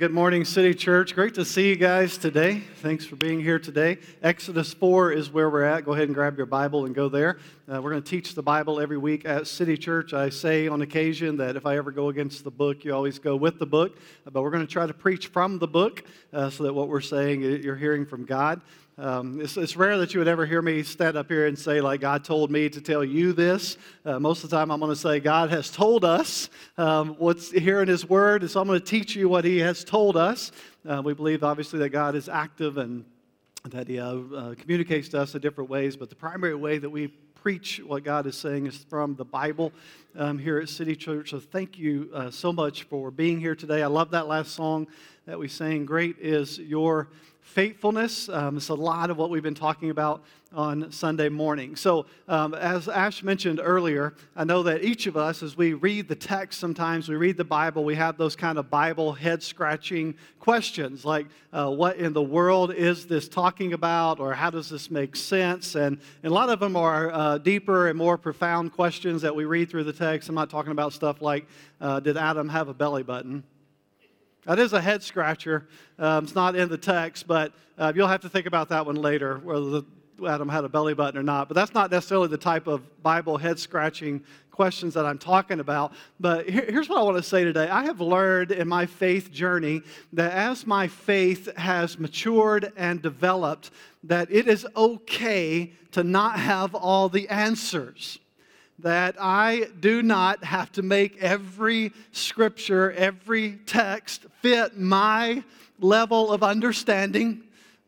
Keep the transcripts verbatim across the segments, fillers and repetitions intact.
Good morning, City Church. Great to see you guys today. Thanks for being here today. Exodus four is where we're at. Go ahead and grab your Bible and go there. Uh, we're going to teach the Bible every week at City Church. I say on occasion that if I ever go against the book, you always go with the book. But we're going to try to preach from the book uh, so that what we're saying, you're hearing from God. Um, it's, it's rare that you would ever hear me stand up here and say, like, God told me to tell you this. Uh, most of the time I'm going to say, God has told us um, what's here in His Word, and so I'm going to teach you what He has told us. Uh, we believe, obviously, that God is active and that He uh, uh, communicates to us in different ways, but the primary way that we preach what God is saying is from the Bible um, here at City Church. So thank you uh, so much for being here today. I love that last song that we sang, Great is Your Faithfulness. Um, it's a lot of what we've been talking about on Sunday morning. So um, as Ash mentioned earlier, I know that each of us, as we read the text, sometimes we read the Bible, we have those kind of Bible head-scratching questions, like uh, what in the world is this talking about, or how does this make sense? And, and a lot of them are uh, deeper and more profound questions that we read through the text. I'm not talking about stuff like, uh, did Adam have a belly button? That is a head scratcher. Um, it's not in the text, but uh, you'll have to think about that one later, whether the, Adam had a belly button or not. But that's not necessarily the type of Bible head scratching questions that I'm talking about. But here, here's what I want to say today. I have learned in my faith journey that as my faith has matured and developed, that it is okay to not have all the answers. That I do not have to make every scripture, every text fit my level of understanding,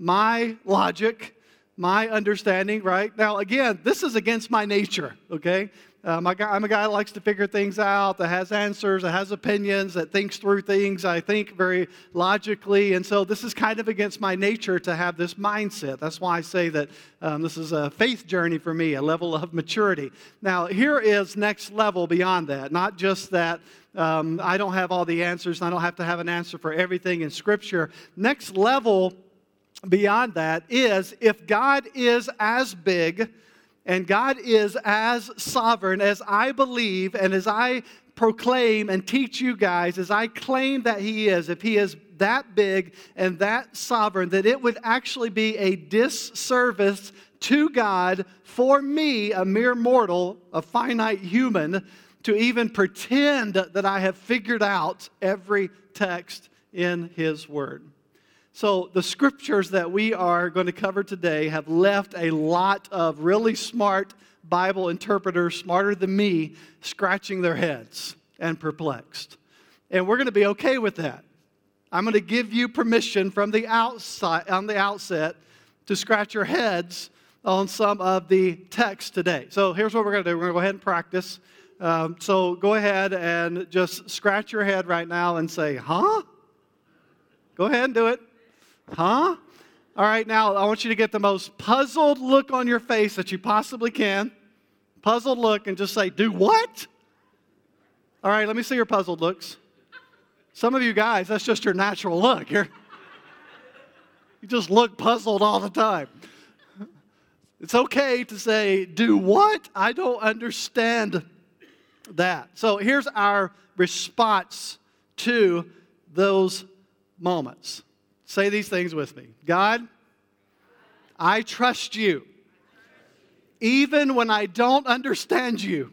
my logic, my understanding, right? Now, again, this is against my nature, okay? Um, I, I'm a guy that likes to figure things out, that has answers, that has opinions, that thinks through things. I think very logically, and so this is kind of against my nature to have this mindset. That's why I say that um, this is a faith journey for me, a level of maturity. Now, here is next level beyond that. Not just that um, I don't have all the answers, and I don't have to have an answer for everything in Scripture. Next level beyond that is if God is as big and God is as sovereign as I believe and as I proclaim and teach you guys, as I claim that He is, if He is that big and that sovereign, that it would actually be a disservice to God for me, a mere mortal, a finite human, to even pretend that I have figured out every text in His Word. So the scriptures that we are going to cover today have left a lot of really smart Bible interpreters, smarter than me, scratching their heads and perplexed. And we're going to be okay with that. I'm going to give you permission from the outside, on the outset, to scratch your heads on some of the text today. So here's what we're going to do. We're going to go ahead and practice. Um, so go ahead and just scratch your head right now and say, huh? Go ahead and do it. Huh? All right, now I want you to get the most puzzled look on your face that you possibly can. Puzzled look, and just say, do what? All right, let me see your puzzled looks. Some of you guys, that's just your natural look. You're, you just look puzzled all the time. It's okay to say, do what? I don't understand that. So here's our response to those moments. Say these things with me. God, I trust you, even when I don't understand you,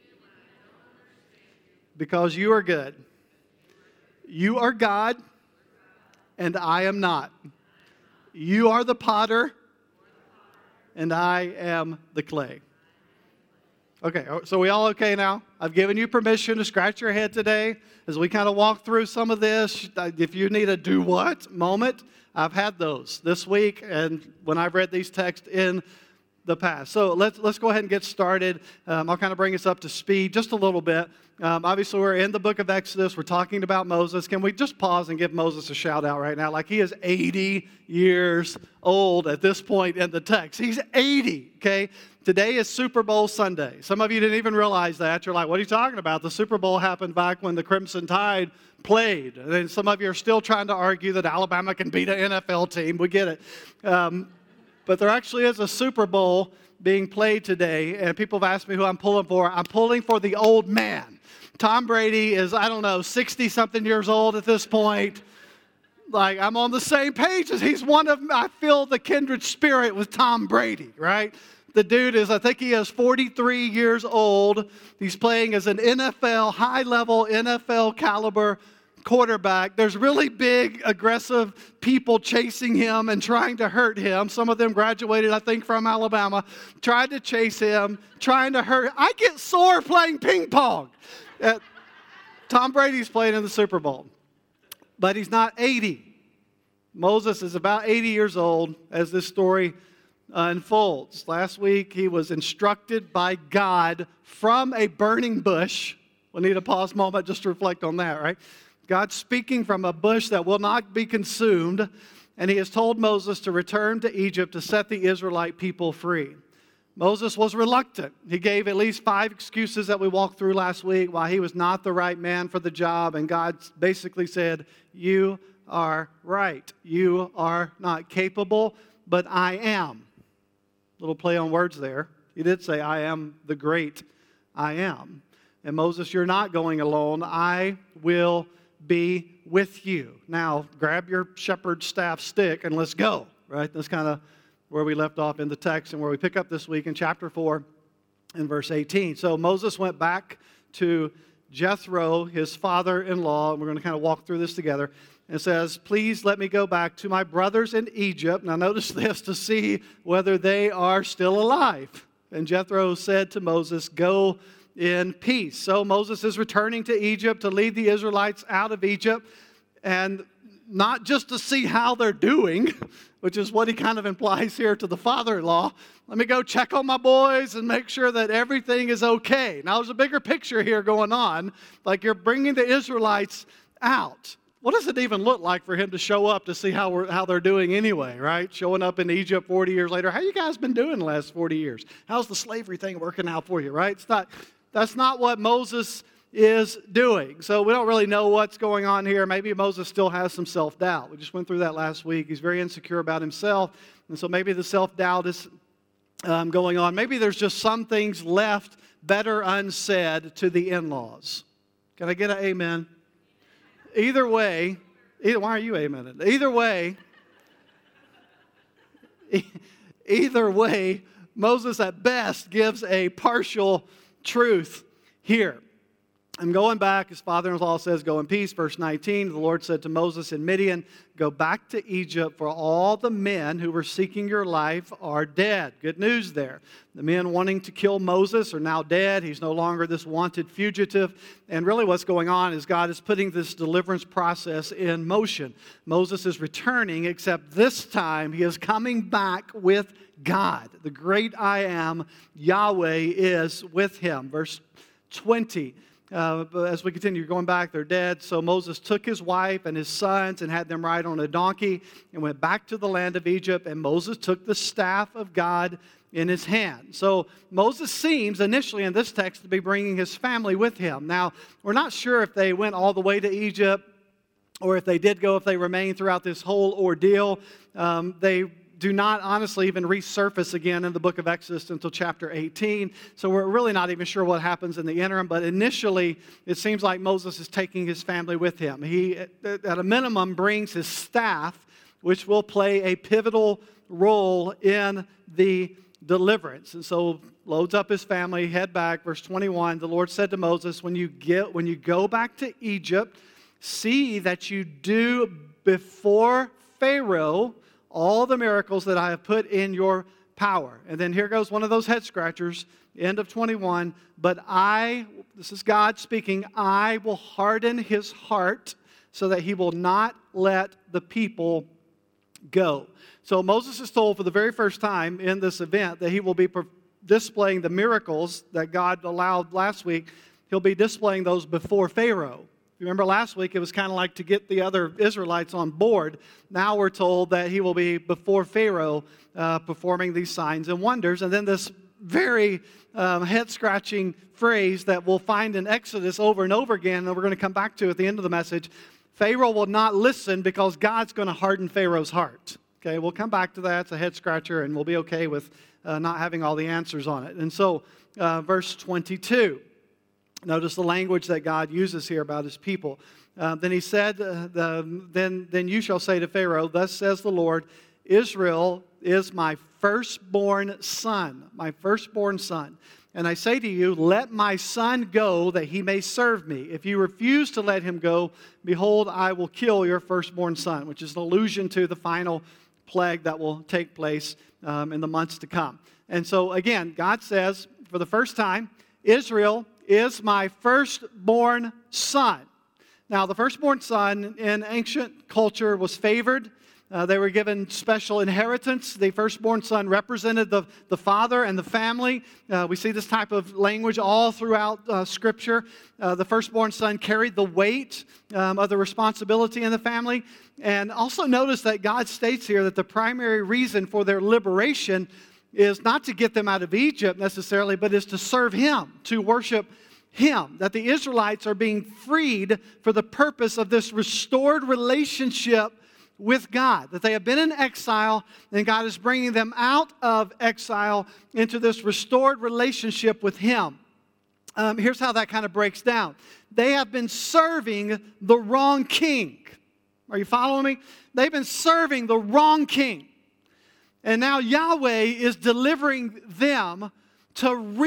because you are good. You are God, and I am not. You are the potter, and I am the clay. Okay, so we all okay now? I've given you permission to scratch your head today as we kind of walk through some of this. If you need a do what moment, I've had those this week and when I've read these texts in the past. So let's let's go ahead and get started. Um, I'll kind of bring us up to speed just a little bit. Um, obviously, we're in the book of Exodus. We're talking about Moses. Can we just pause and give Moses a shout out right now? Like he is eighty years old at this point in the text. He's eighty, okay? Today is Super Bowl Sunday. Some of you didn't even realize that. You're like, what are you talking about? The Super Bowl happened back when the Crimson Tide played. And then some of you are still trying to argue that Alabama can beat an N F L team. We get it. Um, but there actually is a Super Bowl being played today, and people have asked me who I'm pulling for. I'm pulling for the old man. Tom Brady is, I don't know, sixty-something years old at this point. like I'm on the same page as he's one of, I feel the kindred spirit with Tom Brady, right? The dude is, I think he is forty-three years old. He's playing as an N F L, high-level N F L caliber quarterback. There's really big, aggressive people chasing him and trying to hurt him. Some of them graduated, I think, from Alabama, tried to chase him, trying to hurt him. I get sore playing ping pong. Uh, Tom Brady's playing in the Super Bowl, but he's not eighty. Moses is about eighty years old as this story Uh, unfolds. Last week, he was instructed by God from a burning bush. We'll need a pause moment just to reflect on that, right? God speaking from a bush that will not be consumed, and he has told Moses to return to Egypt to set the Israelite people free. Moses was reluctant. He gave at least five excuses that we walked through last week why he was not the right man for the job, and God basically said, "You are right. You are not capable, but I am." Little play on words there. He did say, "I am the great I am." And Moses, you're not going alone. I will be with you. Now, grab your shepherd's staff stick and let's go, right? That's kind of where we left off in the text and where we pick up this week in chapter four and verse eighteen. So Moses went back to Jethro, his father-in-law, and we're going to kind of walk through this together. It says, "Please let me go back to my brothers in Egypt." Now notice this, to see whether they are still alive. And Jethro said to Moses, "Go in peace." So Moses is returning to Egypt to lead the Israelites out of Egypt, and not just to see how they're doing, which is what he kind of implies here to the father-in-law. Let me go check on my boys and make sure that everything is okay. Now there's a bigger picture here going on, like you're bringing the Israelites out. What does it even look like for him to show up to see how we're, how they're doing anyway, right? Showing up in Egypt forty years later. How you guys been doing the last forty years? How's the slavery thing working out for you, right? It's not, that's not what Moses is doing. So we don't really know what's going on here. Maybe Moses still has some self-doubt. We just went through that last week. He's very insecure about himself. And so maybe the self-doubt is um, going on. Maybe there's just some things left better unsaid to the in-laws. Can I get an amen? Either way, either, why are you amening? Either way, either way, Moses at best gives a partial truth here. I'm going back, his father-in-law says, "Go in peace." Verse nineteen, the Lord said to Moses in Midian, "Go back to Egypt, for all the men who were seeking your life are dead." Good news there. The men wanting to kill Moses are now dead. He's no longer this wanted fugitive. And really what's going on is God is putting this deliverance process in motion. Moses is returning, except this time he is coming back with God. The great I am, Yahweh, is with him. Verse twenty. Uh, as we continue going back, they're dead. So Moses took his wife and his sons and had them ride on a donkey and went back to the land of Egypt. And Moses took the staff of God in his hand. So Moses seems initially in this text to be bringing his family with him. Now, we're not sure if they went all the way to Egypt or if they did go, if they remained throughout this whole ordeal. Um, they do not honestly even resurface again in the book of Exodus until chapter eighteen. So we're really not even sure what happens in the interim. But initially, it seems like Moses is taking his family with him. He, at a minimum, brings his staff, which will play a pivotal role in the deliverance. And so loads up his family, head back. Verse twenty-one, the Lord said to Moses, when you get, when you go back to Egypt, see that you do before Pharaoh all the miracles that I have put in your power. And then here goes one of those head scratchers, end of twenty-one. But I, this is God speaking, I will harden his heart so that he will not let the people go. So Moses is told for the very first time in this event that he will be displaying the miracles that God allowed last week. He'll be displaying those before Pharaoh. Remember last week, it was kind of like to get the other Israelites on board. Now we're told that he will be before Pharaoh uh, performing these signs and wonders. And then this very um, head-scratching phrase that we'll find in Exodus over and over again, and we're going to come back to at the end of the message, Pharaoh will not listen because God's going to harden Pharaoh's heart. Okay, we'll come back to that. It's a head-scratcher, and we'll be okay with uh, not having all the answers on it. And so, uh, verse twenty-two. Notice the language that God uses here about his people. Uh, then he said, uh, the, then, then you shall say to Pharaoh, thus says the Lord, Israel is my firstborn son, my firstborn son. And I say to you, let my son go that he may serve me. If you refuse to let him go, behold, I will kill your firstborn son, which is an allusion to the final plague that will take place um, in the months to come. And so again, God says, for the first time, Israel is my firstborn son. Now, the firstborn son in ancient culture was favored. Uh, they were given special inheritance. The firstborn son represented the, the father and the family. Uh, we see this type of language all throughout uh, Scripture. Uh, the firstborn son carried the weight um, of the responsibility in the family. And also notice that God states here that the primary reason for their liberation is not to get them out of Egypt necessarily, but is to serve Him, to worship Him. That the Israelites are being freed for the purpose of this restored relationship with God. That they have been in exile, and God is bringing them out of exile into this restored relationship with Him. Um, here's how that kind of breaks down. They have been serving the wrong king. Are you following me? They've been serving the wrong king. And now Yahweh is delivering them to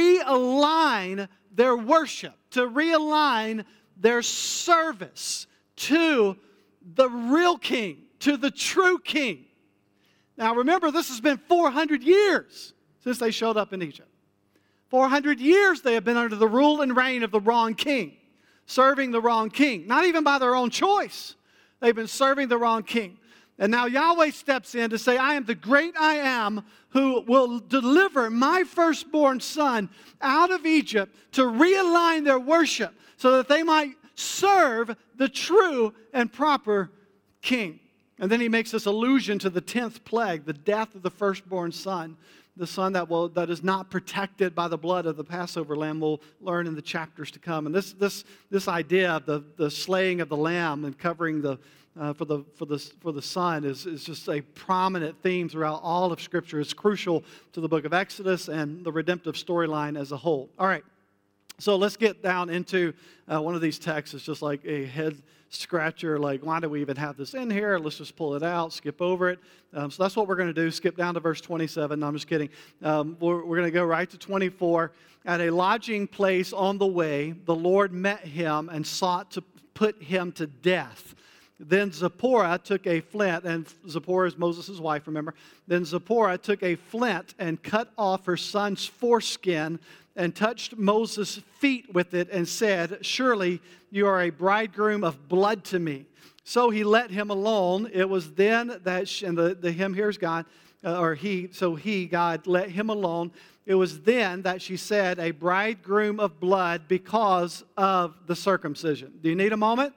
realign their worship, to realign their service to the real king, to the true king. Now remember, this has been four hundred years since they showed up in Egypt. four hundred years they have been under the rule and reign of the wrong king, serving the wrong king, not even by their own choice. They've been serving the wrong king. And now Yahweh steps in to say, I am the great I am who will deliver my firstborn son out of Egypt to realign their worship so that they might serve the true and proper king. And then he makes this allusion to the tenth plague, the death of the firstborn son, the son that will that is not protected by the blood of the Passover lamb. We'll learn in the chapters to come. And this this this idea of the, the slaying of the lamb and covering the Uh, for the for the for the son is, is just a prominent theme throughout all of Scripture. It's crucial to the book of Exodus and the redemptive storyline as a whole. All right, so let's get down into uh, one of these texts. It's just like a head scratcher. Like, why do we even have this in here? Let's just pull it out, skip over it. Um, so that's what we're going to do. Skip down to verse twenty-seven. No, I'm just kidding. Um, we're we're going to go right to twenty-four. At a lodging place on the way, the Lord met him and sought to put him to death. Then Zipporah took a flint, and Zipporah is Moses' wife, remember? Then Zipporah took a flint and cut off her son's foreskin and touched Moses' feet with it and said, surely you are a bridegroom of blood to me. So he let him alone. It was then that, she, and the, the him here is God, uh, or he, so he, God, let him alone. It was then that she said, a bridegroom of blood because of the circumcision. Do you need a moment?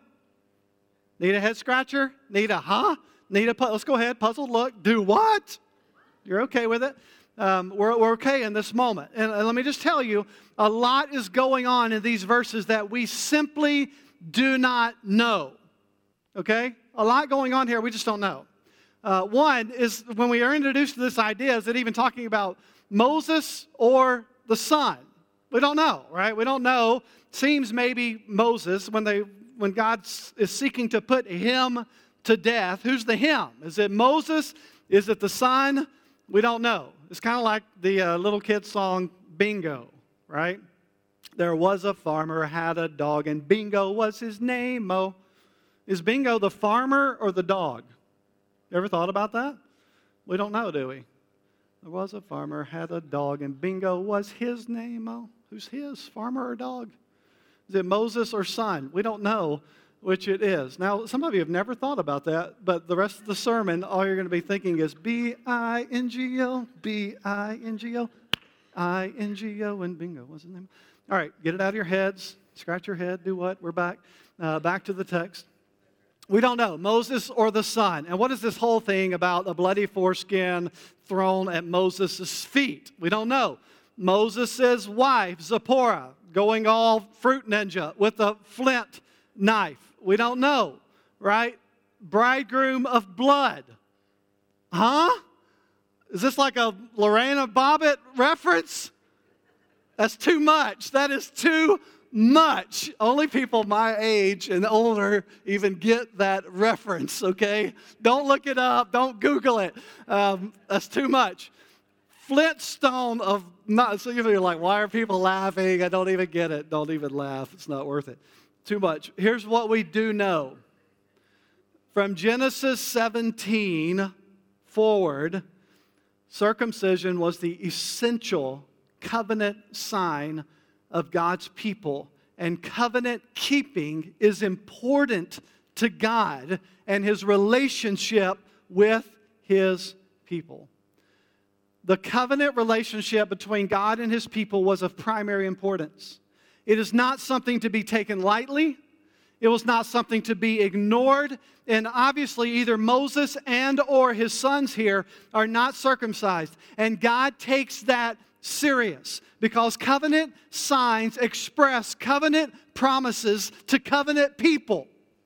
Need a head scratcher? Need a huh? Need a, pu- let's go ahead, puzzled look. Do what? You're okay with it? Um, we're, we're okay in this moment. And, and let me just tell you, a lot is going on in these verses that we simply do not know. Okay? A lot going on here we just don't know. Uh, one is when we are introduced to this idea, is it even talking about Moses or the son? We don't know, right? We don't know. Seems maybe Moses when they when God is seeking to put him to death. Who's the him? Is it Moses? Is it the son? We don't know. It's kind of like the uh, little kid song, Bingo, right? There was a farmer, had a dog, and Bingo was his name. Oh, is Bingo the farmer or the dog? You ever thought about that? We don't know, do we? There was a farmer, had a dog, and Bingo was his name. Oh, who's his, farmer or dog? Is it Moses or son? We don't know which it is. Now, some of you have never thought about that, but the rest of the sermon, all you're going to be thinking is B I N G O, B I N G O, I N G O, and bingo. What's his name? All right, get it out of your heads. Scratch your head. Do what? We're back. Uh, back to the text. We don't know, Moses or the son. And what is this whole thing about a bloody foreskin thrown at Moses' feet? We don't know. Moses' wife, Zipporah, going all fruit ninja with a flint knife. We don't know, right? Bridegroom of blood. Huh? Is this like a Lorena Bobbitt reference? That's too much. That is too much. Only people my age and older even get that reference, okay? Don't look it up. Don't Google it. Um, that's too much. Flintstone of not, so you're like, why are people laughing? I don't even get it. Don't even laugh. It's not worth it. Too much. Here's what we do know. From Genesis seventeen forward, circumcision was the essential covenant sign of God's people. And covenant keeping is important to God and His relationship with His people. The covenant relationship between God and His people was of primary importance. It is not something to be taken lightly. It was not something to be ignored. And obviously either Moses and or his sons here are not circumcised. And God takes that serious because covenant signs express covenant promises to covenant people.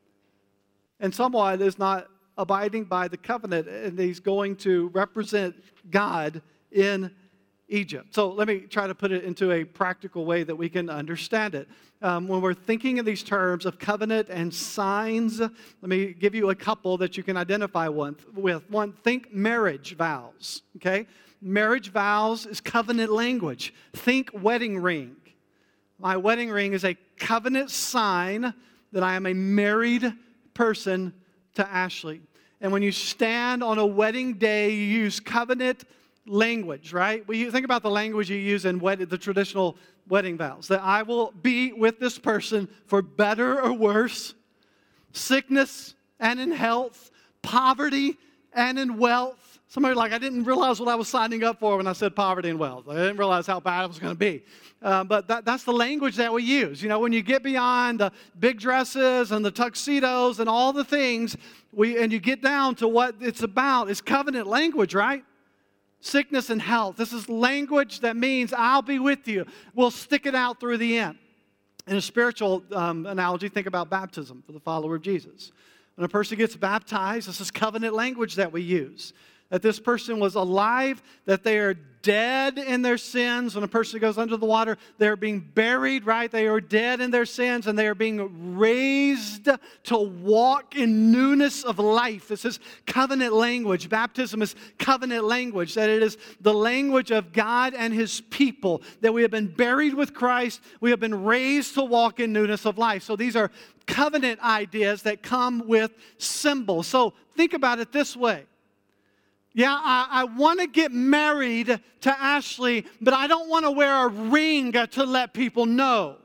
And someone is not abiding by the covenant, and he's going to represent God in Egypt. So let me try to put it into a practical way that we can understand it. Um, when we're thinking in these terms of covenant and signs, let me give you a couple that you can identify one, with. One, think marriage vows, okay? Marriage vows is covenant language. Think wedding ring. My wedding ring is a covenant sign that I am a married person to Ashley. And when you stand on a wedding day, you use covenant language, right? Well, you think about the language you use in wed- the traditional wedding vows. That I will be with this person for better or worse, sickness and in health, poverty and in wealth. Somebody like, I didn't realize what I was signing up for when I said poverty and wealth. I didn't realize how bad it was going to be. Uh, but that, that's the language that we use. You know, when you get beyond the big dresses and the tuxedos and all the things, we and you get down to what it's about, it's covenant language, right? Sickness and health. This is language that means I'll be with you. We'll stick it out through the end. In a spiritual um, analogy, think about baptism for the follower of Jesus. When a person gets baptized, this is covenant language that we use. That this person was alive, that they are dead in their sins. When a person goes under the water, they're being buried, right? They are dead in their sins, and they are being raised to walk in newness of life. This is covenant language. Baptism is covenant language, that it is the language of God and His people, that we have been buried with Christ, we have been raised to walk in newness of life. So these are covenant ideas that come with symbols. So think about it this way. Yeah, I, I want to get married to Ashley, but I don't want to wear a ring to let people know.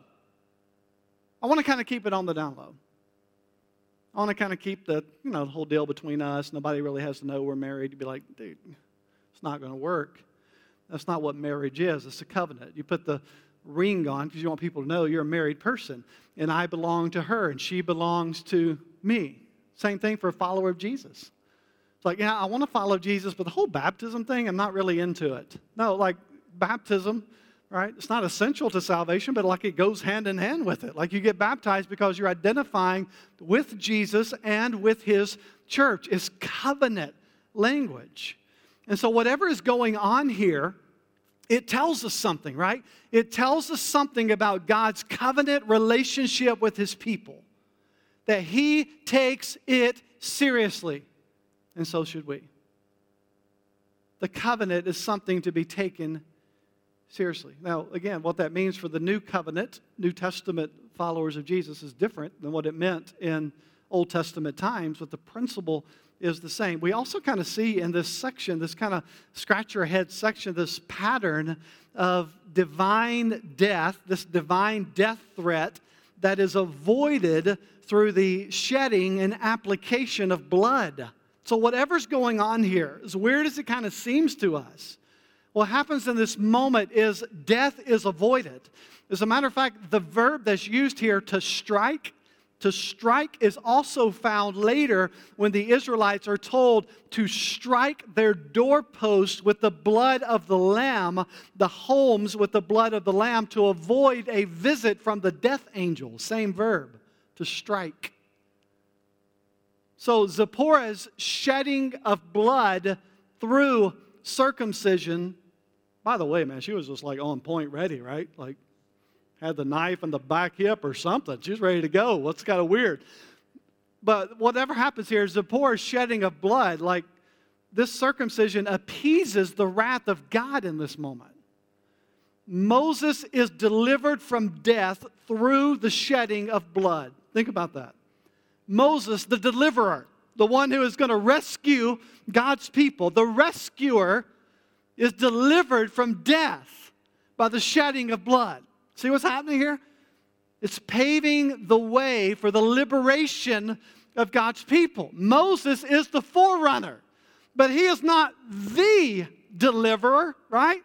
I want to kind of keep it on the down low. I want to kind of keep the, you know, the whole deal between us. Nobody really has to know we're married. You'd be like, dude, it's not going to work. That's not what marriage is. It's a covenant. You put the ring on because you want people to know you're a married person, and I belong to her, and she belongs to me. Same thing for a follower of Jesus. It's like, yeah, I want to follow Jesus, but the whole baptism thing, I'm not really into it. No, like baptism, right? It's not essential to salvation, but like it goes hand in hand with it. Like you get baptized because you're identifying with Jesus and with His church. It's covenant language. And so whatever is going on here, it tells us something, right? It tells us something about God's covenant relationship with His people. That He takes it seriously. And so should we. The covenant is something to be taken seriously. Now, again, what that means for the new covenant, New Testament followers of Jesus is different than what it meant in Old Testament times, but the principle is the same. We also kind of see in this section, this kind of scratch your head section, this pattern of divine death, this divine death threat that is avoided through the shedding and application of blood. So whatever's going on here, as weird as it kind of seems to us, what happens in this moment is death is avoided. As a matter of fact, the verb that's used here, to strike, to strike is also found later when the Israelites are told to strike their doorposts with the blood of the lamb, the homes with the blood of the lamb, to avoid a visit from the death angel. Same verb, to strike. So Zipporah's shedding of blood through circumcision, by the way, man, she was just like on point ready, right? Like, had the knife in the back hip or something. She's ready to go. What's kind of weird. But whatever happens here is Zipporah shedding of blood. Like this circumcision appeases the wrath of God in this moment. Moses is delivered from death through the shedding of blood. Think about that. Moses, the deliverer, the one who is going to rescue God's people, the rescuer, is delivered from death by the shedding of blood. See what's happening here? It's paving the way for the liberation of God's people. Moses is the forerunner, but he is not the deliverer, right?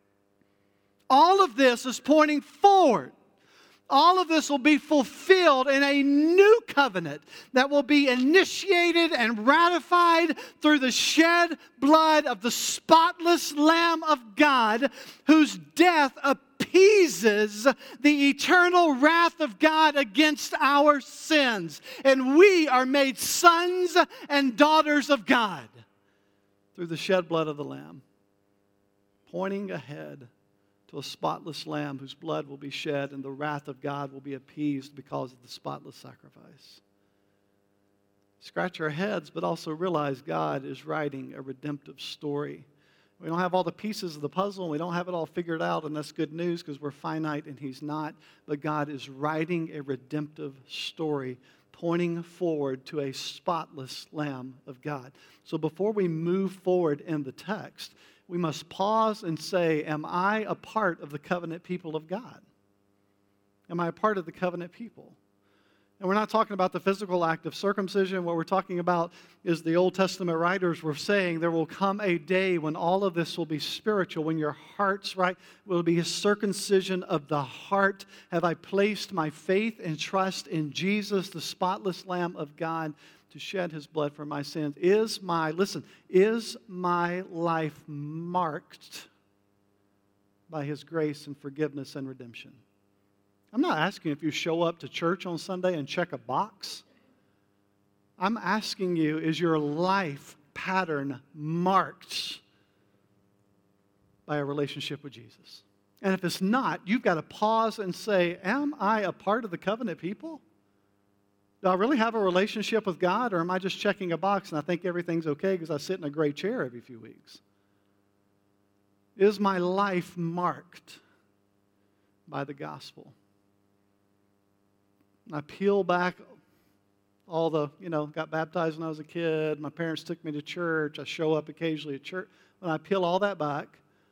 All of this is pointing forward. All of this will be fulfilled in a new covenant that will be initiated and ratified through the shed blood of the spotless Lamb of God, whose death appeases the eternal wrath of God against our sins. And we are made sons and daughters of God through the shed blood of the Lamb, pointing ahead to a spotless Lamb whose blood will be shed and the wrath of God will be appeased because of the spotless sacrifice. Scratch our heads, but also realize God is writing a redemptive story. We don't have all the pieces of the puzzle, and we don't have it all figured out, and that's good news because we're finite and He's not. But God is writing a redemptive story, pointing forward to a spotless Lamb of God. So before we move forward in the text, we must pause and say, am I a part of the covenant people of God? Am I a part of the covenant people? And we're not talking about the physical act of circumcision. What we're talking about is the Old Testament writers were saying there will come a day when all of this will be spiritual, when your hearts, right, will be a circumcision of the heart. Have I placed my faith and trust in Jesus, the spotless Lamb of God, to shed His blood for my sins? Is my, listen, is my life marked by His grace and forgiveness and redemption? I'm not asking if you show up to church on Sunday and check a box. I'm asking you, is your life pattern marked by a relationship with Jesus? And if it's not, you've got to pause and say, am I a part of the covenant people? Do I really have a relationship with God, or am I just checking a box and I think everything's okay because I sit in a great chair every few weeks? Is my life marked by the gospel? I peel back all the, you know, got baptized when I was a kid. My parents took me to church. I show up occasionally at church. When I peel all that back,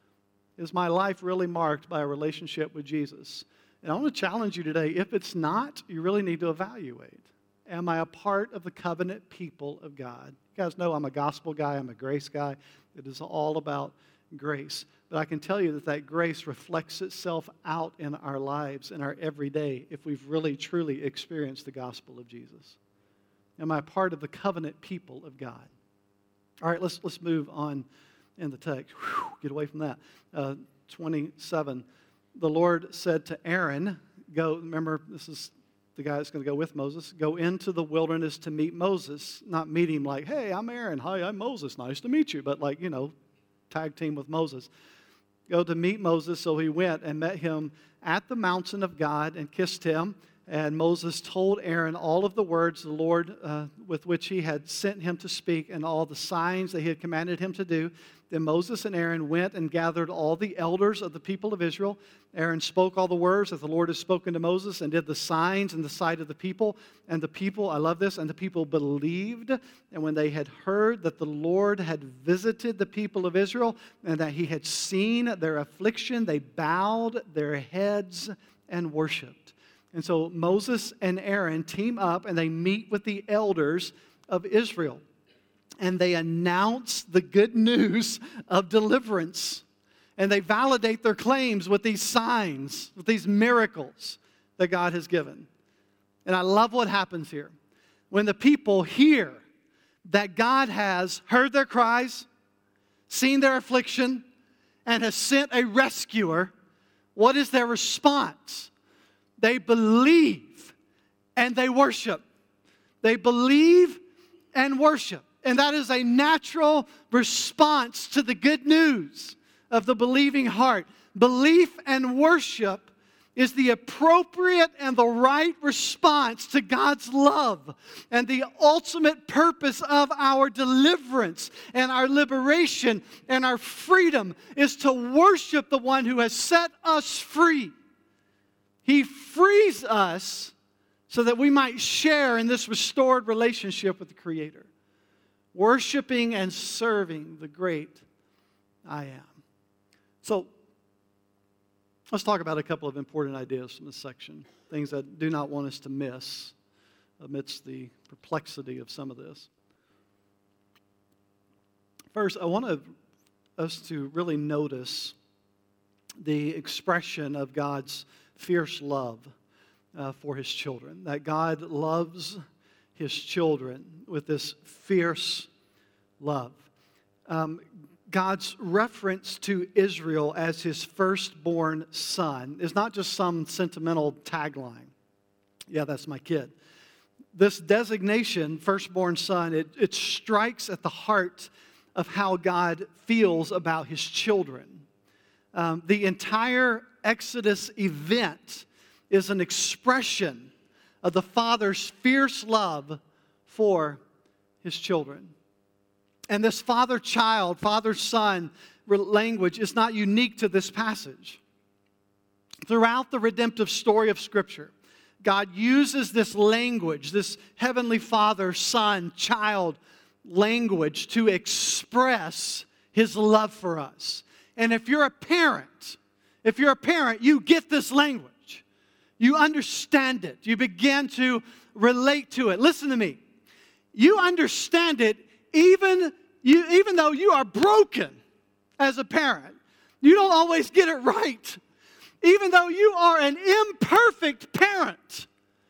is my life really marked by a relationship with Jesus? And I want to challenge you today. If it's not, you really need to evaluate. Am I a part of the covenant people of God? You guys know I'm a gospel guy. I'm a grace guy. It is all about grace. But I can tell you that that grace reflects itself out in our lives, in our everyday, if we've really, truly experienced the gospel of Jesus. Am I a part of the covenant people of God? All right, let's, let's move on in the text. Whew, get away from that. Uh, twenty-seven. The Lord said to Aaron, go, remember, this is the guy that's going to go with Moses, go into the wilderness to meet Moses, not meet him like, hey, I'm Aaron, hi, I'm Moses, nice to meet you, but like, you know, tag team with Moses. Go to meet Moses, so he went and met him at the mountain of God and kissed him. And Moses told Aaron all of the words the Lord uh, with which he had sent him to speak and all the signs that he had commanded him to do. Then Moses and Aaron went and gathered all the elders of the people of Israel. Aaron spoke all the words that the Lord had spoken to Moses and did the signs in the sight of the people. And the people, I love this, and the people believed. And when they had heard that the Lord had visited the people of Israel and that He had seen their affliction, they bowed their heads and worshiped. And so Moses and Aaron team up and they meet with the elders of Israel. And they announce the good news of deliverance. And they validate their claims with these signs, with these miracles that God has given. And I love what happens here. When the people hear that God has heard their cries, seen their affliction, and has sent a rescuer, what is their response? They believe and they worship. They believe and worship. And that is a natural response to the good news of the believing heart. Belief and worship is the appropriate and the right response to God's love. And the ultimate purpose of our deliverance and our liberation and our freedom is to worship the one who has set us free. He frees us so that we might share in this restored relationship with the Creator, worshiping and serving the great I am. So, let's talk about a couple of important ideas from this section, things that I do not want us to miss amidst the perplexity of some of this. First, I want to, us to really notice the expression of God's fierce love uh, for His children, that God loves His children with this fierce love. Um, God's reference to Israel as His firstborn son is not just some sentimental tagline. Yeah, that's my kid. This designation, firstborn son, it, it strikes at the heart of how God feels about His children. Um, the entire Exodus event is an expression of the Father's fierce love for His children. And this father-child, father-son language is not unique to this passage. Throughout the redemptive story of Scripture, God uses this language, this heavenly father, son, child language to express His love for us. And if you're a parent, if you're a parent, you get this language. You understand it. You begin to relate to it. Listen to me. You understand it even, you, even though you are broken as a parent. You don't always get it right. Even though you are an imperfect parent,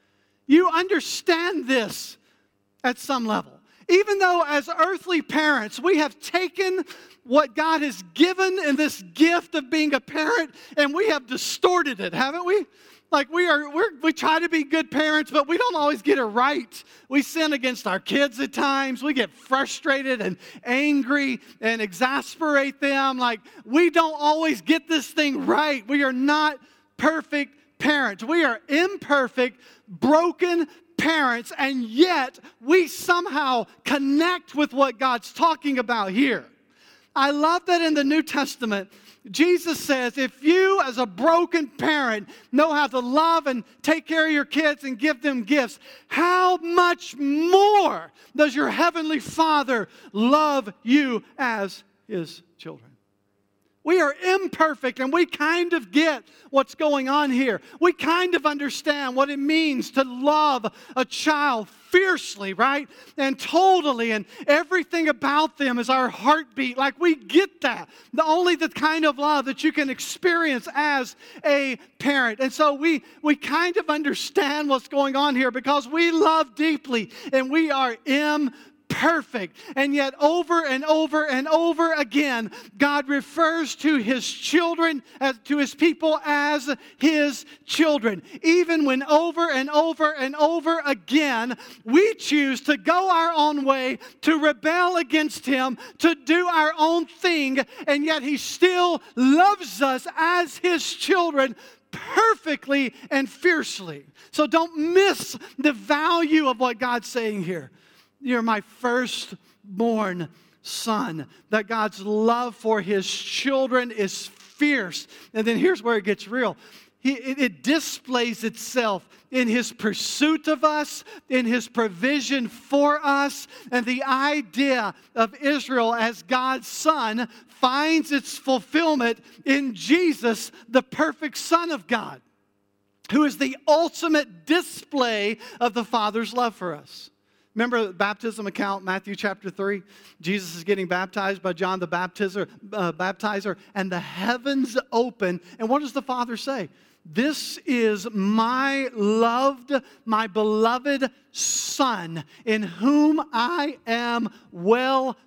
you understand this at some level. Even though as earthly parents, we have taken what God has given in this gift of being a parent and we have distorted it, haven't we? Like we are, we're, we try to be good parents, but we don't always get it right. We sin against our kids at times. We get frustrated and angry and exasperate them. Like we don't always get this thing right. We are not perfect parents. We are imperfect, broken parents, and yet we somehow connect with what God's talking about here. I love that in the New Testament, Jesus says, if you as a broken parent know how to love and take care of your kids and give them gifts, how much more does your heavenly Father love you as His children? We are imperfect and we kind of get what's going on here. We kind of understand what it means to love a child fiercely, right? And totally, and everything about them is our heartbeat. Like we get that. The only the kind of love that you can experience as a parent. And so we, we kind of understand what's going on here because we love deeply and we are imperfect. Perfect. And yet over and over and over again, God refers to His children, as, to His people as His children. Even when over and over and over again, we choose to go our own way, to rebel against Him, to do our own thing, and yet He still loves us as His children perfectly and fiercely. So don't miss the value of what God's saying here. You're my firstborn son. That God's love for His children is fierce. And then here's where it gets real. He, it, it displays itself in His pursuit of us, in His provision for us. And the idea of Israel as God's son finds its fulfillment in Jesus, the perfect Son of God, who is the ultimate display of the Father's love for us. Remember the baptism account, Matthew chapter three? Jesus is getting baptized by John the baptizer, uh, baptizer, and the heavens open. And what does the Father say? This is my loved, my beloved Son, in whom I am well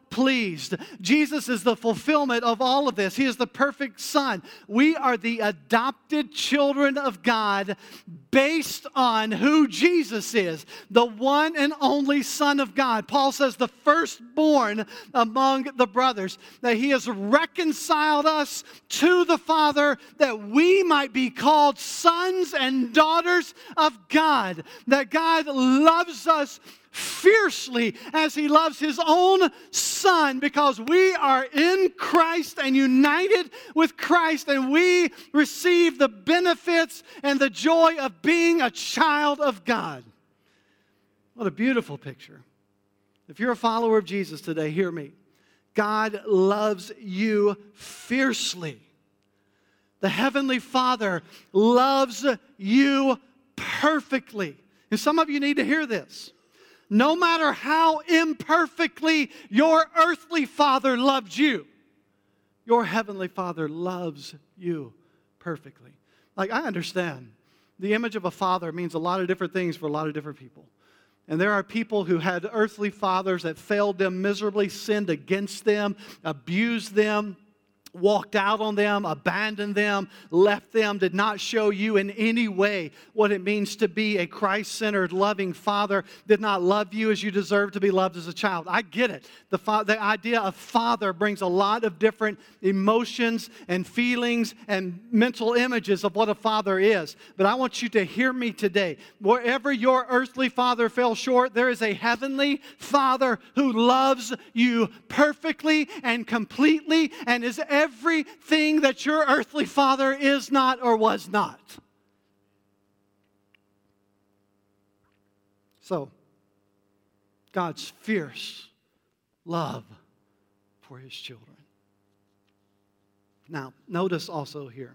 pleased. Jesus is the fulfillment of all of this. He is the perfect Son. We are the adopted children of God based on who Jesus is, the one and only Son of God. Paul says the firstborn among the brothers, that He has reconciled us to the Father that we might be called sons and daughters of God, that God loves us fiercely as He loves His own Son, because we are in Christ and united with Christ, and we receive the benefits and the joy of being a child of God. What a beautiful picture. If you're a follower of Jesus today, hear me. God loves you fiercely. The Heavenly Father loves you perfectly. And some of you need to hear this. No matter how imperfectly your earthly father loved you, your Heavenly Father loves you perfectly. Like, I understand. The image of a father means a lot of different things for a lot of different people. And there are people who had earthly fathers that failed them miserably, sinned against them, abused them, walked out on them, abandoned them, left them, did not show you in any way what it means to be a Christ-centered, loving father, did not love you as you deserve to be loved as a child. I get it. The, fa- the idea of father brings a lot of different emotions and feelings and mental images of what a father is. But I want you to hear me today. Wherever your earthly father fell short, there is a heavenly Father who loves you perfectly and completely and is everything that your earthly father is not or was not. So, God's fierce love for His children. Now, notice also here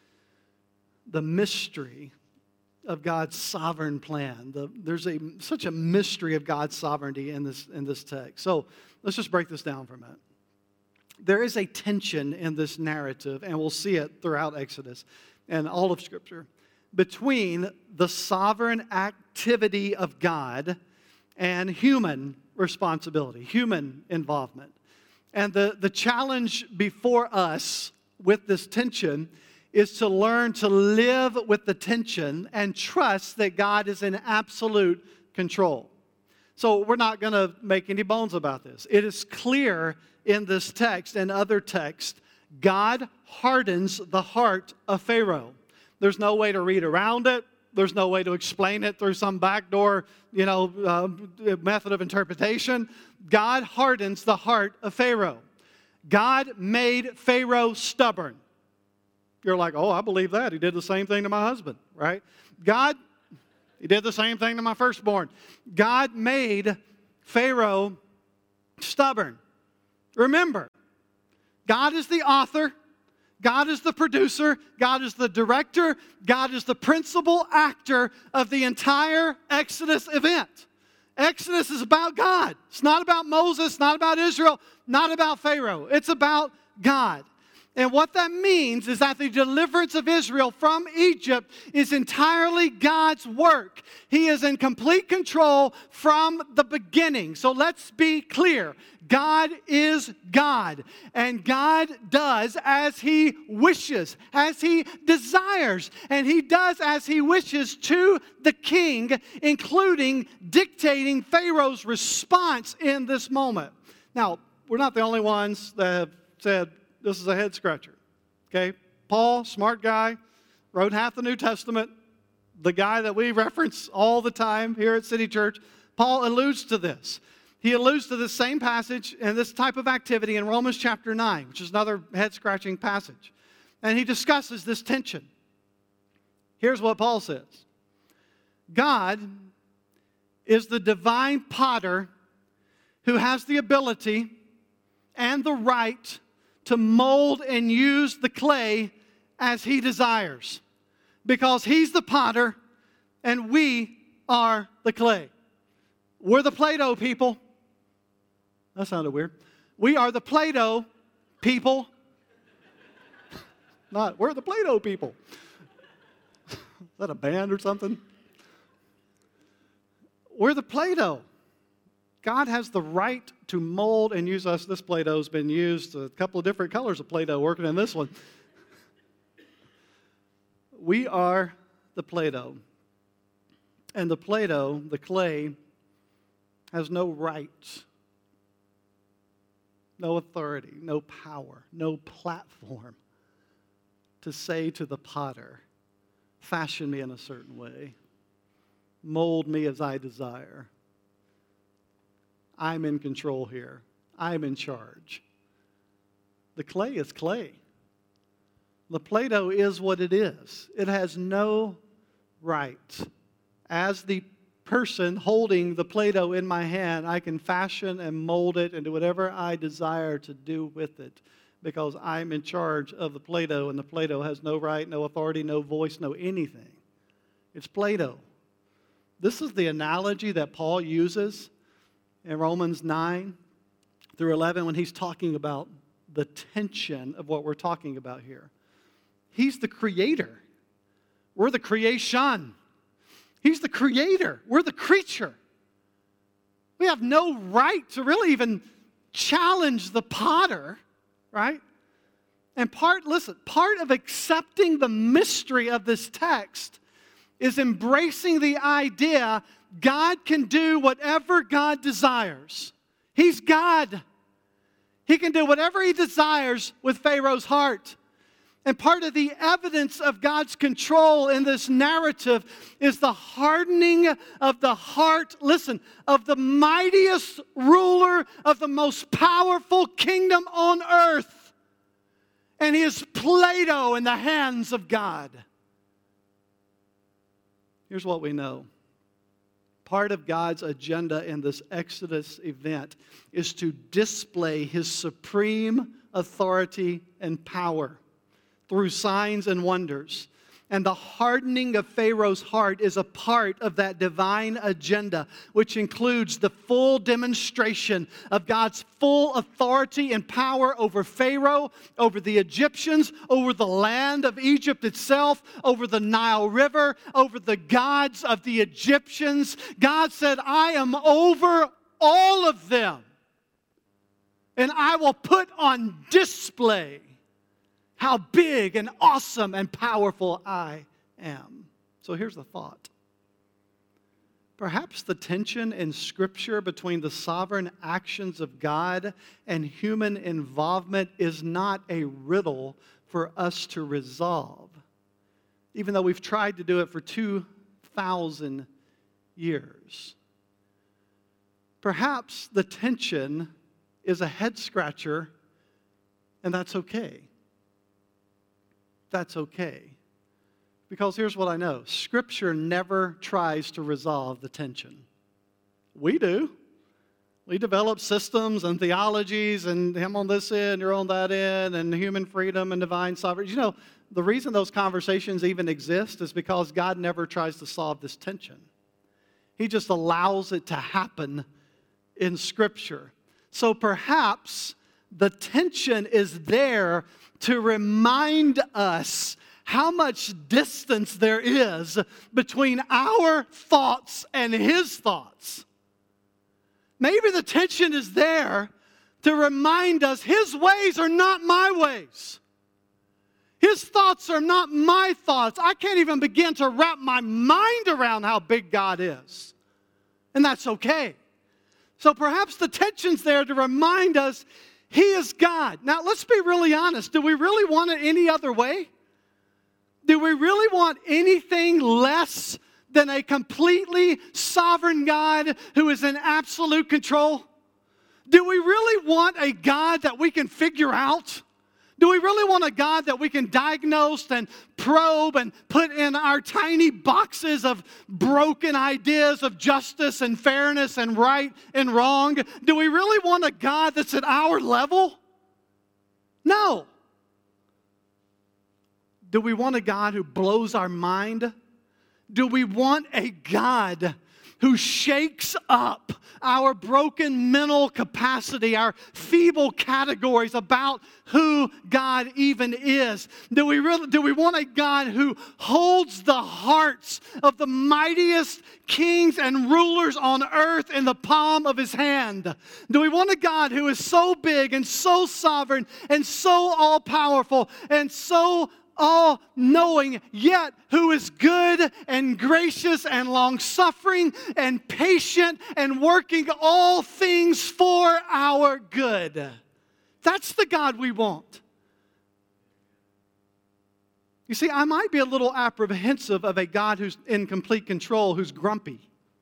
the mystery of God's sovereign plan. The, there's a such a mystery of God's sovereignty in this, in this text. So, let's just break this down for a minute. There is a tension in this narrative, and we'll see it throughout Exodus and all of Scripture, between the sovereign activity of God and human responsibility, human involvement. And the, the challenge before us with this tension is to learn to live with the tension and trust that God is in absolute control. So we're not going to make any bones about this. It is clear in this text and other texts, God hardens the heart of Pharaoh. There's no way to read around it. There's no way to explain it through some backdoor, you know, uh, method of interpretation. God hardens the heart of Pharaoh. God made Pharaoh stubborn. You're like, oh, I believe that. He did the same thing to my husband, right? God, He did the same thing to my firstborn. God made Pharaoh stubborn. Remember, God is the author, God is the producer, God is the director, God is the principal actor of the entire Exodus event. Exodus is about God. It's not about Moses, not about Israel, not about Pharaoh. It's about God. And what that means is that the deliverance of Israel from Egypt is entirely God's work. He is in complete control from the beginning. So let's be clear. God is God. And God does as He wishes, as He desires. And He does as He wishes to the king, including dictating Pharaoh's response in this moment. Now, we're not the only ones that have said, this is a head scratcher, okay? Paul, smart guy, wrote half the New Testament, the guy that we reference all the time here at City Church. Paul alludes to this. He alludes to this same passage and this type of activity in Romans chapter nine, which is another head-scratching passage. And he discusses this tension. Here's what Paul says. God is the divine potter who has the ability and the right to mold and use the clay as He desires. Because He's the potter and we are the clay. We're the Play-Doh people. That sounded weird. We are the Play-Doh people. Not, we're the Play-Doh people. Is that a band or something? We're the Play-Doh. God has the right to mold and use us. This Play-Doh has been used, a couple of different colors of Play-Doh working in this one. We are the Play-Doh. And the Play-Doh, the clay, has no rights, no authority, no power, no platform to say to the potter, fashion me in a certain way, mold me as I desire. I'm in control here. I'm in charge. The clay is clay. The Play-Doh is what it is. It has no right. As the person holding the Play-Doh in my hand, I can fashion and mold it and do whatever I desire to do with it because I'm in charge of the Play-Doh, and the Play-Doh has no right, no authority, no voice, no anything. It's Play-Doh. This is the analogy that Paul uses in Romans nine through eleven when he's talking about the tension of what we're talking about here. He's the creator. We're the creation. He's the creator. We're the creature. We have no right to really even challenge the potter, right? And part, listen, part of accepting the mystery of this text is embracing the idea God can do whatever God desires. He's God. He can do whatever He desires with Pharaoh's heart. And part of the evidence of God's control in this narrative is the hardening of the heart, listen, of the mightiest ruler of the most powerful kingdom on earth. And he is Play-Doh in the hands of God. Here's what we know. Part of God's agenda in this Exodus event is to display His supreme authority and power through signs and wonders. And the hardening of Pharaoh's heart is a part of that divine agenda, which includes the full demonstration of God's full authority and power over Pharaoh, over the Egyptians, over the land of Egypt itself, over the Nile River, over the gods of the Egyptians. God said, I am over all of them, and I will put on display how big and awesome and powerful I am. So here's the thought. Perhaps the tension in Scripture between the sovereign actions of God and human involvement is not a riddle for us to resolve, even though we've tried to do it for two thousand years. Perhaps the tension is a head-scratcher, and that's okay. That's okay. Because here's what I know. Scripture never tries to resolve the tension. We do. We develop systems and theologies and him on this end, you're on that end, and human freedom and divine sovereignty. You know, the reason those conversations even exist is because God never tries to solve this tension. He just allows it to happen in Scripture. So perhaps the tension is there to remind us how much distance there is between our thoughts and His thoughts. Maybe the tension is there to remind us His ways are not my ways. His thoughts are not my thoughts. I can't even begin to wrap my mind around how big God is. And that's okay. So perhaps the tension's there to remind us He is God. Now, let's be really honest. Do we really want it any other way? Do we really want anything less than a completely sovereign God who is in absolute control? Do we really want a God that we can figure out? Do we really want a God that we can diagnose and probe and put in our tiny boxes of broken ideas of justice and fairness and right and wrong? Do we really want a God that's at our level? No. Do we want a God who blows our mind? Do we want a God who shakes up our broken mental capacity, our feeble categories about who God even is? Do we really, do we want a God who holds the hearts of the mightiest kings and rulers on earth in the palm of his hand? Do we want a God who is so big and so sovereign and so all-powerful and so all-knowing, yet who is good and gracious and long-suffering and patient and working all things for our good? That's the God we want. You see, I might be a little apprehensive of a God who's in complete control, who's grumpy,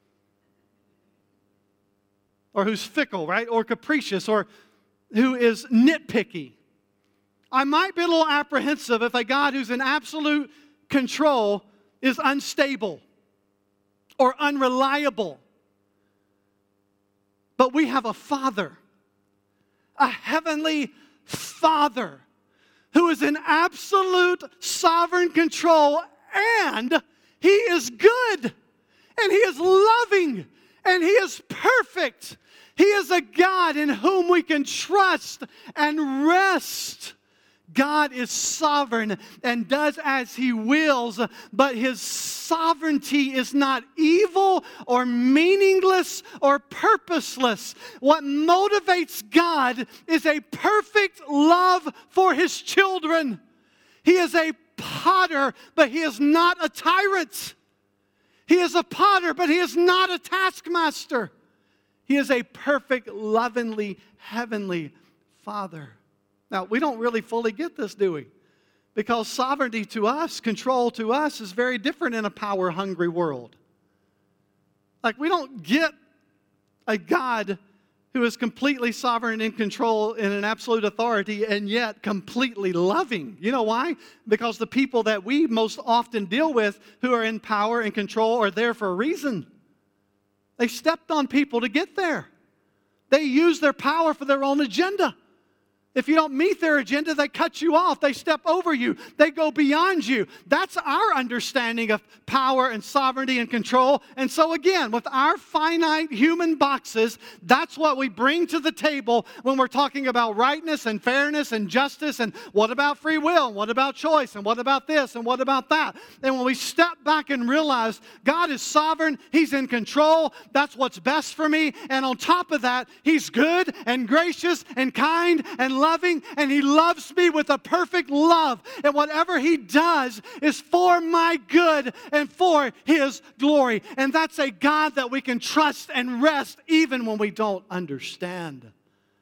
or who's fickle, right? Or capricious, or who is nitpicky. I might be a little apprehensive if a God who's in absolute control is unstable or unreliable. But we have a Father, a heavenly Father, who is in absolute sovereign control, and He is good, and He is loving, and He is perfect. He is a God in whom we can trust and rest. God is sovereign and does as He wills, but His sovereignty is not evil or meaningless or purposeless. What motivates God is a perfect love for His children. He is a potter, but He is not a tyrant. He is a potter, but He is not a taskmaster. He is a perfect, lovingly, heavenly Father. Now, we don't really fully get this, do we? Because sovereignty to us, control to us, is very different in a power-hungry world. Like, we don't get a God who is completely sovereign and in control in an absolute authority and yet completely loving. You know why? Because the people that we most often deal with who are in power and control are there for a reason. They stepped on people to get there. They use their power for their own agenda. If you don't meet their agenda, they cut you off. They step over you. They go beyond you. That's our understanding of power and sovereignty and control. And so again, with our finite human boxes, that's what we bring to the table when we're talking about rightness and fairness and justice. And what about free will? And what about choice? And what about this? And what about that? And when we step back and realize God is sovereign, He's in control, that's what's best for me. And on top of that, He's good and gracious and kind and loving, and He loves me with a perfect love. And whatever He does is for my good and for His glory. And that's a God that we can trust and rest even when we don't understand.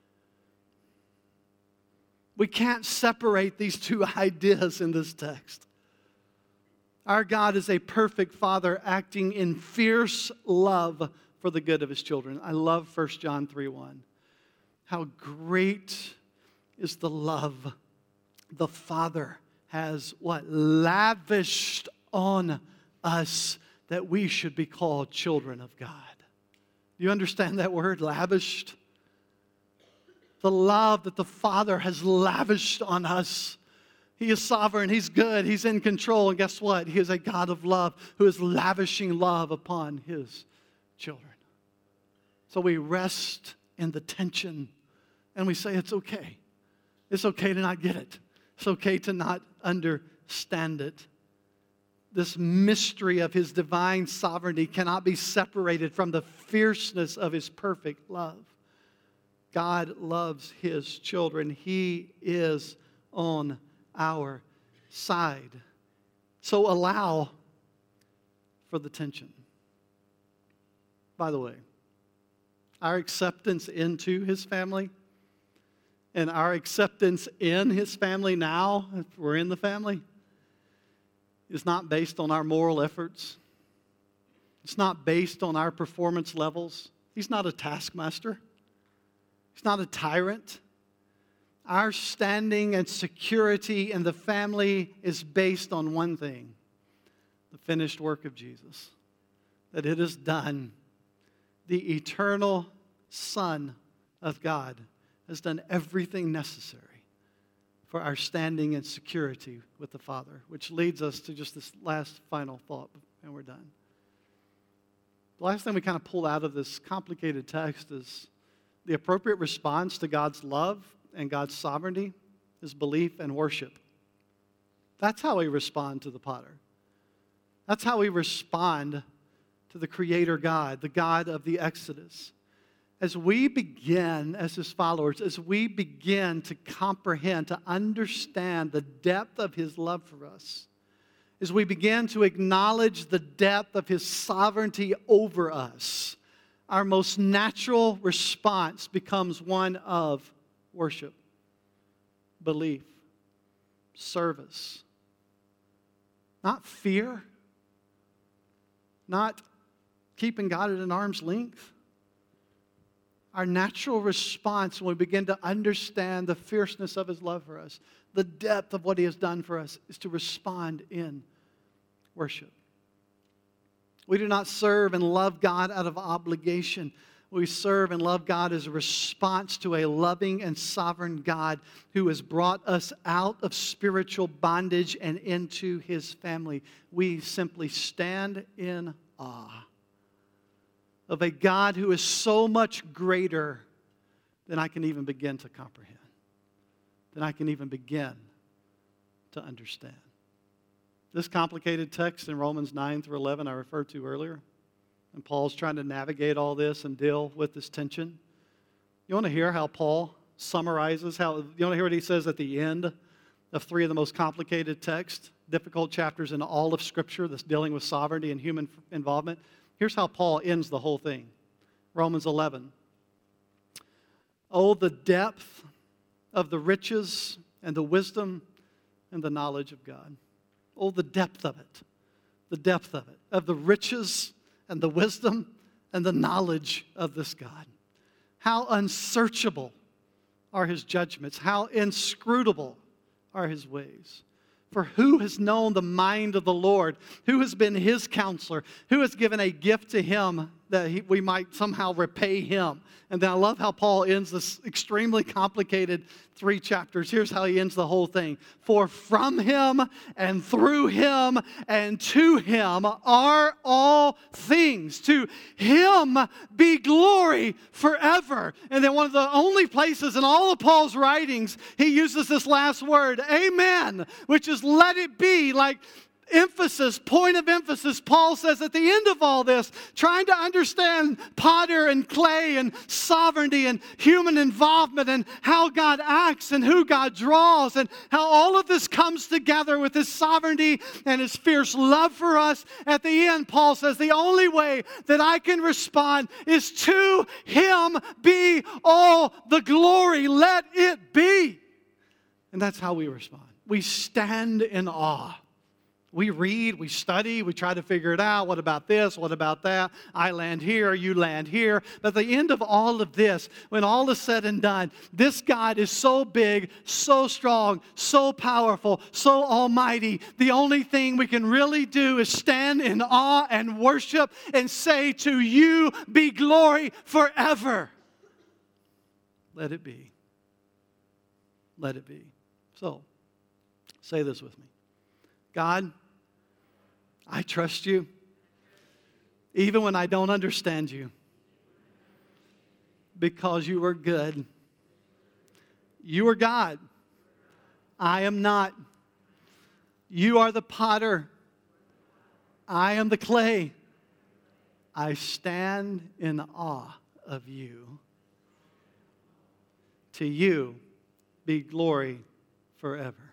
We can't separate these two ideas in this text. Our God is a perfect Father acting in fierce love for the good of His children. I love First John three one. How great is the love the Father has what? Lavished on us that we should be called children of God. Do you understand that word, lavished? The love that the Father has lavished on us. He is sovereign, He's good, He's in control, and guess what? He is a God of love who is lavishing love upon His children. So we rest in the tension and we say it's okay. It's okay to not get it. It's okay to not understand it. This mystery of His divine sovereignty cannot be separated from the fierceness of His perfect love. God loves His children. He is on our side. So allow for the tension. By the way, our acceptance into His family and our acceptance in His family now, if we're in the family, is not based on our moral efforts. It's not based on our performance levels. He's not a taskmaster. He's not a tyrant. Our standing and security in the family is based on one thing: the finished work of Jesus. That it is done. The eternal Son of God has done everything necessary for our standing and security with the Father, which leads us to just this last final thought, and we're done. The last thing we kind of pull out of this complicated text is the appropriate response to God's love and God's sovereignty is belief and worship. That's how we respond to the potter. That's how we respond to the Creator God, the God of the Exodus. As we begin, as His followers, as we begin to comprehend, to understand the depth of His love for us, as we begin to acknowledge the depth of His sovereignty over us, our most natural response becomes one of worship, belief, service. Not fear, not keeping God at an arm's length. Our natural response when we begin to understand the fierceness of His love for us, the depth of what He has done for us, is to respond in worship. We do not serve and love God out of obligation. We serve and love God as a response to a loving and sovereign God who has brought us out of spiritual bondage and into His family. We simply stand in awe of a God who is so much greater than I can even begin to comprehend, than I can even begin to understand. This complicated text in Romans nine through eleven I referred to earlier, and Paul's trying to navigate all this and deal with this tension. You want to hear how Paul summarizes, how, you want to hear what he says at the end of three of the most complicated texts, difficult chapters in all of Scripture that's dealing with sovereignty and human involvement? Here's how Paul ends the whole thing. Romans eleven. Oh, the depth of the riches and the wisdom and the knowledge of God. Oh, the depth of it. The depth of it. Of the riches and the wisdom and the knowledge of this God. How unsearchable are His judgments. How inscrutable are His ways. For who has known the mind of the Lord? Who has been His counselor? Who has given a gift to Him that he, we might somehow repay Him? And then I love how Paul ends this extremely complicated three chapters. Here's how he ends the whole thing. For from Him and through Him and to Him are all things. To Him be glory forever. And then one of the only places in all of Paul's writings he uses this last word, amen, which is let it be, like emphasis, point of emphasis. Paul says at the end of all this, trying to understand potter and clay and sovereignty and human involvement and how God acts and who God draws and how all of this comes together with His sovereignty and His fierce love for us. At the end, Paul says, the only way that I can respond is to Him be all the glory. Let it be. And that's how we respond. We stand in awe. We read, we study, we try to figure it out. What about this? What about that? I land here, you land here. But at the end of all of this, when all is said and done, this God is so big, so strong, so powerful, so almighty. The only thing we can really do is stand in awe and worship and say, to You be glory forever. Let it be. Let it be. So, say this with me. God, I trust You, even when I don't understand You, because You are good. You are God. I am not. You are the potter. I am the clay. I stand in awe of You. To You be glory forever.